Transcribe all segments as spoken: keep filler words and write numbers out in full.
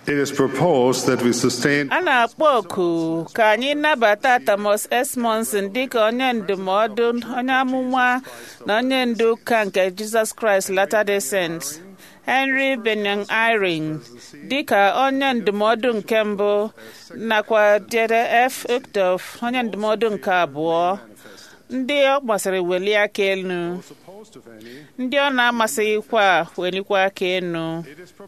It is proposed that we sustain a na-akpọ oku ka anyị nabata Thomas S. Monson dịka onye ndụmọdụ, onye amụma na onye ndu ụka nke Jesus Christ Latter-day Saints, Henry Benyon Eyring dịka onye ndụmọdụ nke mbụ, nakwa Dieter F. Uchtdorf onye ndụmọdụ nke abụọ. Ndị ọ masịrị welie aka elu, ndị ọ na-amasịghịkwa welikwa aka elu.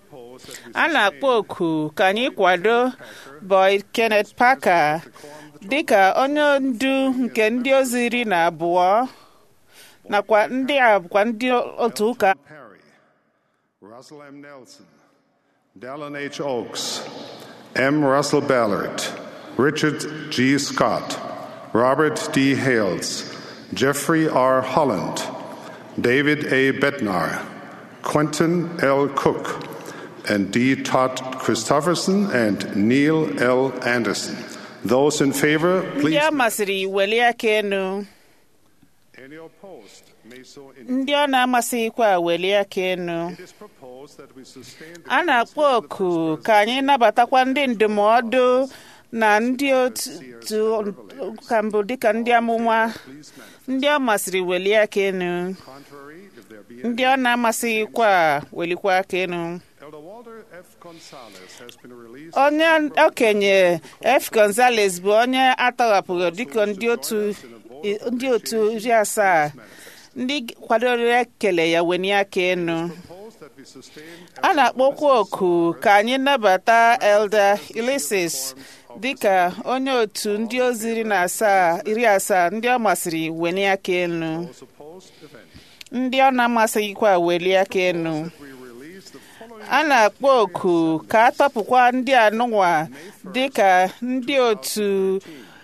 A na-akpọ oku ka anyị kwado Boyd Kenneth Parker dịka onye ndu nke ndị ozi iri na abụọ, nakwa ndị a bụkwa ndị otu ụka Perry, Russell M. Nelson, Dallin H. Oaks, M. Russell Ballard, Richard G. Scott, Robert D. Hales, Jeffrey R. Holland, David A. Bednar, Quentin L. Cook, and D. Todd Christofferson and Neil L. Anderson. Those in favor, ndị please. a masịrị welie aka elu, Any opposed may so indicate. ndị ọ na-amasịghịkwa welie aka elu. It is proposed that we sustain the A na-akpọ oku ka anyị nabatakwa ndị ndụmọdụ na ndị otu ụka mbụ dịka ndị amụma, ndị ọ masịrị welie aka elu, contrary if there be ndị ọ na-amasịghịkwa welikwa aka elu. Elder Walter F. Gonzalez has been released Onye okenye F. Gonzalez bụ onye atọghapụrụ dịka ndị otu ndị otu iri asaa, ndị kwadoro ekele ya weni aka elu. proposed that we sustain A na-akpọkwa oku ka anyị nabata Elder Ulysses dịka onye otu ndị ozi iri na asaa iri asaa, ndị ọ masịrị weni aka elu, those opposed if any. ndị ọ na-amasịghịkwa weli aka elu. We release the following A na-akpọ oku ka a tọpụkwa ndị anụnwa dịka ndị otu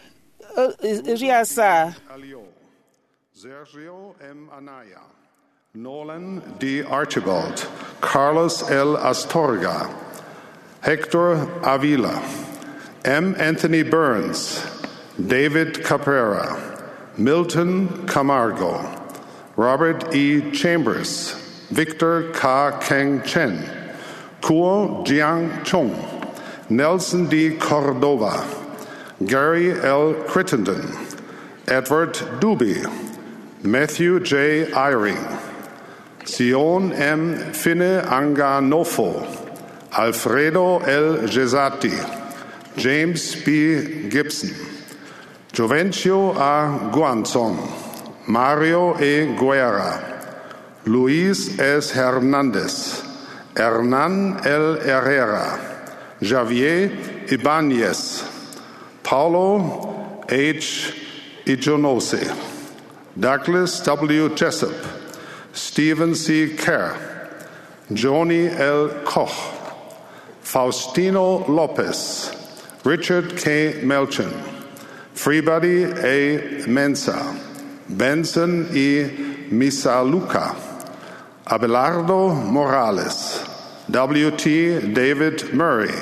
iri asaa: Alio, Sergio M. Anaya, Nolan D. Archibald, Carlos L. Astorga, Hector Avila, M. Anthony Burns, David Caprera, Milton Camargo, Robert E. Chambers, Victor K. Keng Chen, Kuo Jiang Chung, Nelson D. Cordova, Gary L. Crittenden, Edward Duby, Matthew J. Eyring, Sion M. Finne Anganofo, Alfredo L. Gesati, James B. Gibson, Jovencio A. Guanzon, Mario E. Guerra, Luis S. Hernandez, Hernan L. Herrera, Javier Ibanez, Paulo H. Ijonose, Douglas W. Jessup, Stephen C. Kerr, Joni L. Koch, Faustino Lopez, Richard K. Melchin, Freebody A. Mensa, Benson E. Misaluka, Abelardo Morales, W T. David Murray,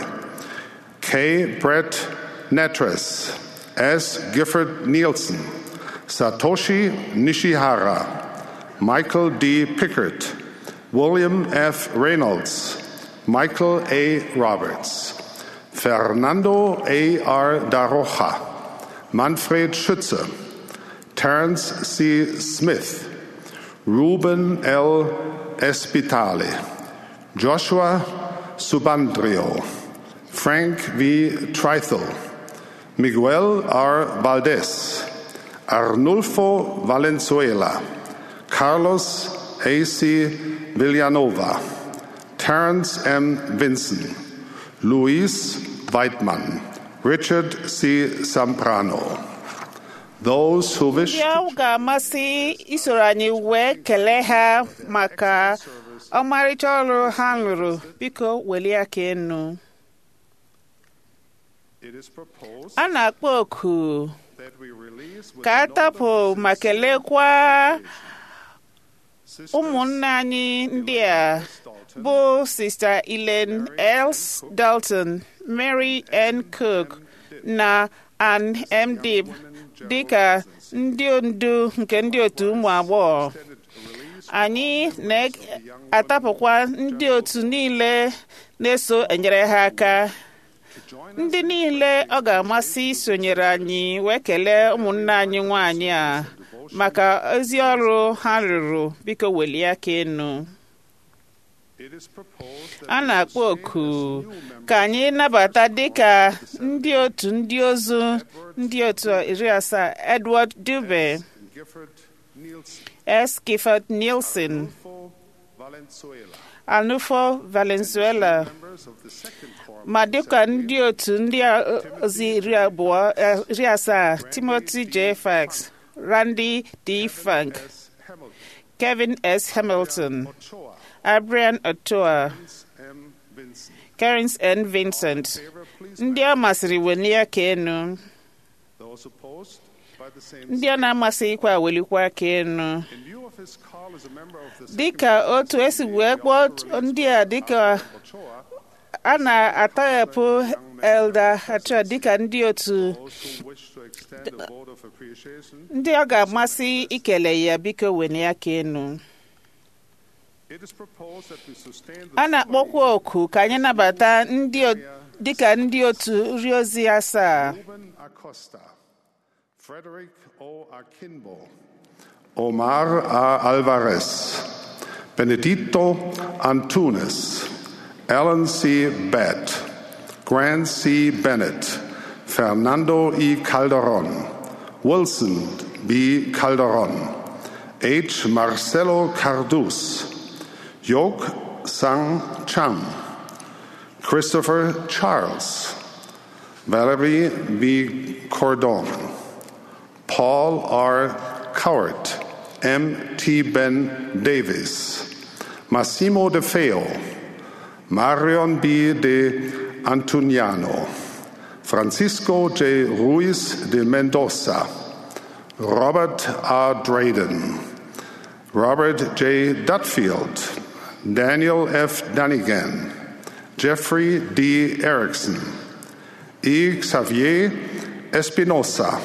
K. Brett Netres, S. Gifford Nielsen, Satoshi Nishihara, Michael D. Pickert, William F. Reynolds, Michael A. Roberts, Fernando A. R. Daroja, Manfred Schütze, Terence C. Smith, Ruben L. Espitale, Joshua Subandrio, Frank V. Trithel, Miguel R. Valdez, Arnulfo Valenzuela, Carlos A C. Villanova, Terence M. Vinson, Luis Weidmann, Richard C. Zambrano. Those who wish ndị ọ ga-amasị isoro anyị wee kelee ha maka ọmarịcha ọrụ ha lụrụ, biko welie aka enu. it is proposed A na-akpọ oku that we release with ka a tapụ ma kelekwa Sister ụmụnne anyị ndị a bụ Sister Elaine L. Dalton, Mary N. Cook na Ann M. Dib dịka ndị ndu nke ndị otu ụmụ agbọghọ. anyị na-atapụkwa ndị otu niile na-eso enyere ha aka. Ndị niile ọ ga-amasị isonyere anyị wee kelee ụmụnne anyị nwanyị a maka ezi ọrụ ha rụrụ, biko welie aka enu. A na-akpọ oku ka anyị nabata dịka ndị otu ndị ozu ndị otu iri asaa Edward Dube, S. Gifford Nielsen, Arnulfo Valenzuela, ma dịka ndị otu ndị ozi iri abụọ iri asaa Timothy J. Fax, Randy D. Funk, Kevin S. Hamilton, Abrian Ochoa, Karens N. Vincent. Ndị ọ masịrị welie aka enu. Ndị ọ na-amasịghịkwa welikwa aka enu. Dịka otu esi wee kpọọ ndị a dịka a na-ataghapụ Elder Ochoa dịka ndị otu ndị ọ ga-amasị ikele ya, biko welie aka enu. A na-akpọkwa oku ka anyị nabata ndị dịka ndị otu nri ozi asaa: Frederick O. Akinbo, Omar A. Alvarez, Benedito Antunes, Alan C. Batt, Grant C. Bennett, Fernando E. Calderon, Wilson B. Calderon, H. Marcelo Cardus, Yok Sang Cham, Christopher Charles, Valerie B. Cordon, Paul R. Cowart, M. T. Ben Davis, Massimo De Feo, Marion B. De Antuniano, Francisco J. Ruiz de Mendoza, Robert R. Drayden, Robert J. Dutfield, Daniel F. Dunnigan, Jeffrey D. Erickson, E. Xavier Espinosa,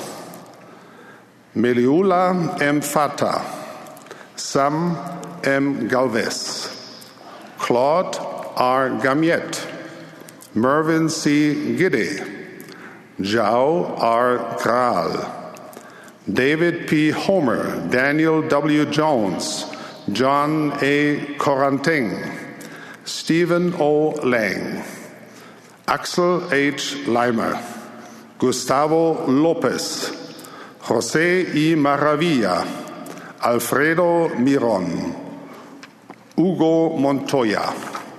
Meliula M. Fata, Sam M. Galvez, Claude R. Gamiet, Mervyn C. Gidde, Zhao R. Graal, David P. Homer, Daniel W. Jones, John A. Coranting, Stephen O. Lang, Axel H. Leimer, Gustavo Lopez, José I. Maravilla, Alfredo Miron, Hugo Montoya,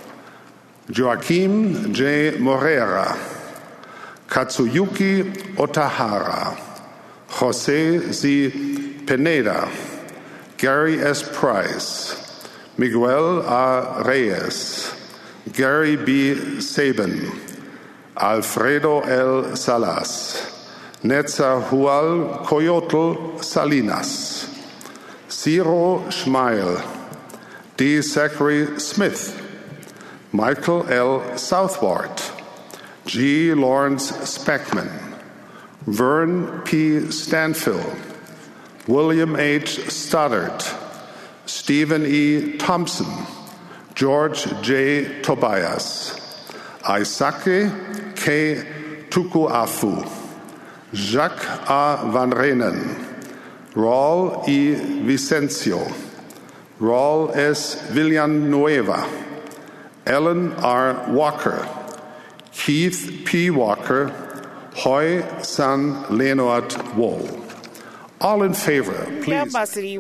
Joaquim J. Morera, Katsuyuki Otahara, José Z. Pineda, Gary S. Price, Miguel A. Reyes, Gary B. Sabin, Alfredo L. Salas, Netzahual Coyotl Salinas, Ciro Schmeil, D. Zachary Smith, Michael L. Southward, G. Lawrence Speckman, Vern P. Stanfill, William H. Stoddard, Stephen E. Thompson, George J. Tobias, Isake K. Tukuafu, Jacques A. Van Renen, Raul E. Vicencio, Raul S. Villanueva, Ellen R. Walker, Keith P. Walker, Hoy San Leonard Wall. All in favor, please.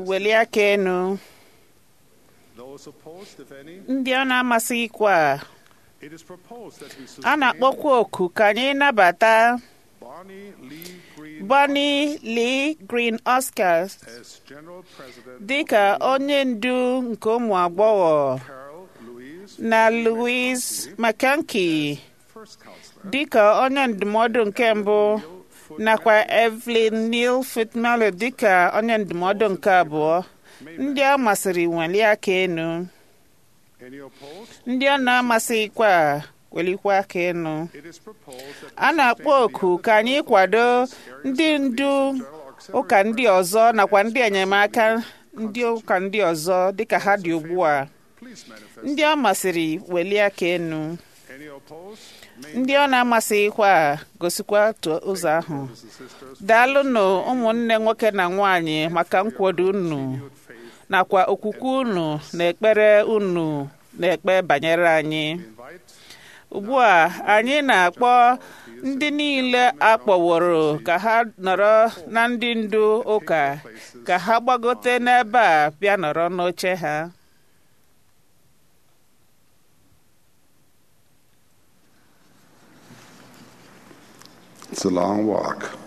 Those opposed, if any. Ndị ọ na-amasịghịkwa, It is proposed that we a sustain na-akpọkwa oku ka anyị nabata Bonnie Lee Green Bonnie Lee Green Oscars as General President dịka onye ndu nke ụmụ agbọghọ, Carol Louise na Louise McKenkie First Counselor, dịka onye ndụmọdụ nke mbụ, nakwa Evelyn Neal Fitmelo dịka onye ndụmọdụ nke abụọ. Ndị a masịrị welie aka enu. Any opposed? Ndị a na-amasịghịkwa welikwa aka enu. It is proposed that A na-akpọ oku ka anyị kwado ndị ndu ụka ndị ọzọ nakwa ndị enyemaka ndị ụka ndị ọzọ dịka ha dị ugbu a. Ndị ọ masịrị welie aka enu, ndị ọ na-amasịghịkwa gosikwa otu ụzọ ahụ. Daalụnụ ụmụnne nwoke na nwanyị maka nkwado unu nakwa okwukwe unu na ekpere unu na-ekpe banyere anyị. Ugbu a anyị na-akpọ ndị niile akpọworo ka ha nọrọ na ndị ndu ụka ka ha gbagote n'ebe a bịa nọrọ n'oche ha. It's a long walk.